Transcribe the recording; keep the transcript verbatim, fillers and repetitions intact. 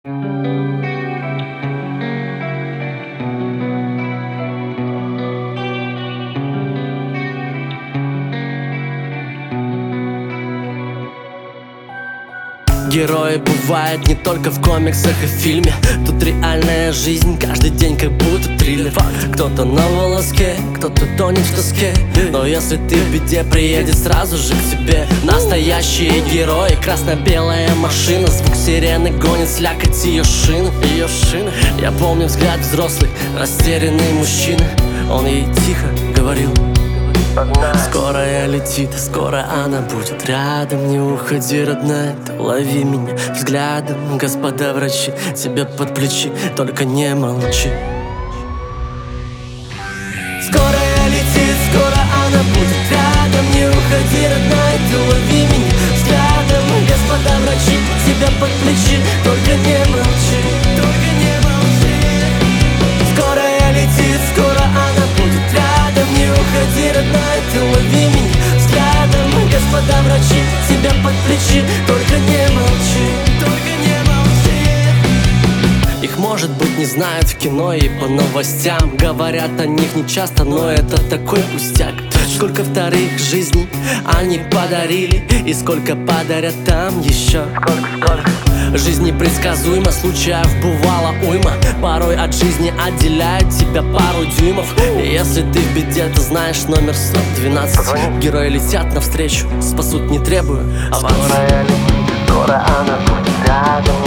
Герои бывают не только в комиксах и фильме. Тут реальная жизнь, каждый день как будто триллер. Кто-то на волоске, кто-то тонет в тоске. Но если ты в беде, приедет сразу же к тебе настоящие герои. Красно-белая машина, звук сирены гонит слякоть ее шины, ее шины. Я помню взгляд взрослый, растерянный мужчина. Он ей тихо говорил: скорая летит, скоро она будет рядом. Не уходи, родная, ты лови меня взглядом. Господа врачи, тебе под плечи, только не молчи. Скорая летит, скоро она будет рядом. Не уходи, родная, ты лови меня взглядом. Господа врачи, тебя под плечи, только не молчи, только не молчи. Скорая летит, скоро она будет рядом. Не уходи, родная, ты лови меня взглядом. Господа врачи, тебя под плечи, только не молчи, только не молчи. Их, может быть, не знают в кино и по новостям. Говорят о них не часто, но это такой пустяк. Сколько вторых жизней они подарили, и сколько подарят там еще. Сколько, сколько. Жизнь непредсказуема, случаев бывало уйма. Порой от жизни отделяет тебя пару дюймов. И если ты в беде, то знаешь номер сто двенадцать. Герои летят навстречу, спасут не требуя аванс. Скоро летит, скоро она будет рядом.